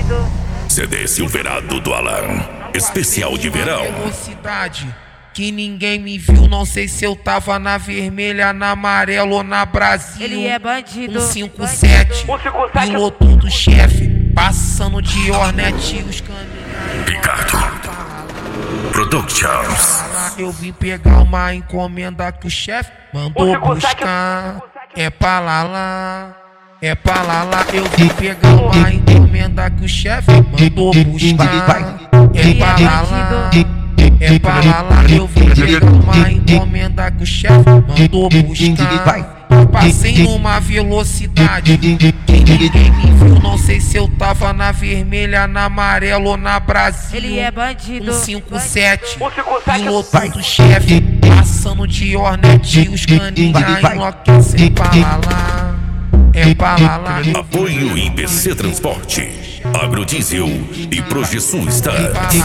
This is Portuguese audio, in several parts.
bandido. CD Silverado do Alan, especial de verão. Velocidade que ninguém me viu, não sei se eu tava na vermelha, na amarela ou na Brasil. Ele é bandido. 157, piloto do chefe, passando de Hornet os caminhões. Ricardo Productions. Eu vim pegar uma encomenda que o chefe mandou buscar. É pra lá. É pra lá, eu vim pegar uma encomenda que o chefe mandou buscar. É pra lá. É pra lá, eu vim pegar uma encomenda que o chefe mandou buscar. Passei numa velocidade que ninguém me viu, não sei se eu tava na vermelha, na amarela ou na Brasil. Ele é bandido. 157, piloto do chefe, passando de Hornet os caninhos enlouquecem. Pra lá. É pra lá. Apoio IPC Transporte, Agrodiesel e Projeção Star.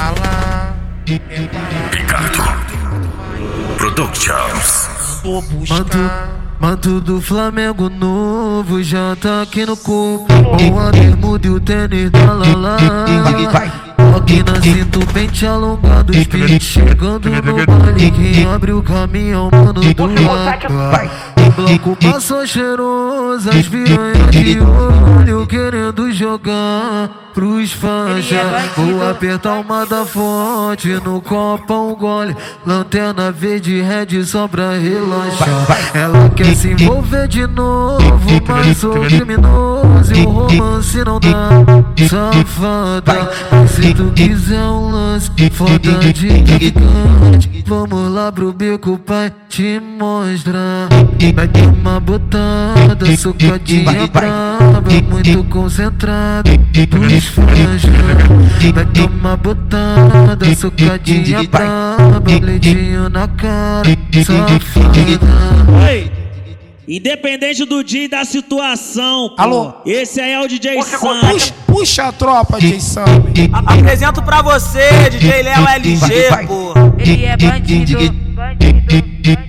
Ricardo Productions. Manto do Flamengo novo já tá aqui no corpo, com a bermuda e o tênis da Lala. Aqui na cinta, pente alongado, espírito chegando no baile. Quem abre o caminho, mano do lado. O bloco passou cheiroso, as piranhas de olho querendo jogar pros fãs. Vou apertar uma da fonte, no copo um gole, lanterna verde red só pra relaxar. Ela quer se envolver de novo, mas sou criminoso e o romance não dá. Safada, se tu quiser um lance foda de traficante, vamos lá pro beco, pai, te mostrar. Vai tomar botada, socadinha braba, muito concentrado pros fãs. Vai tomar botada, socadinha braba, bledinho na cara, safada. Oi, independente do dia e da situação, pô. Alô? Esse aí é o DJ Sam. Puxa a tropa, DJ Sam. Apresento pra você, DJ Léo LG, pô. Ele é bandido.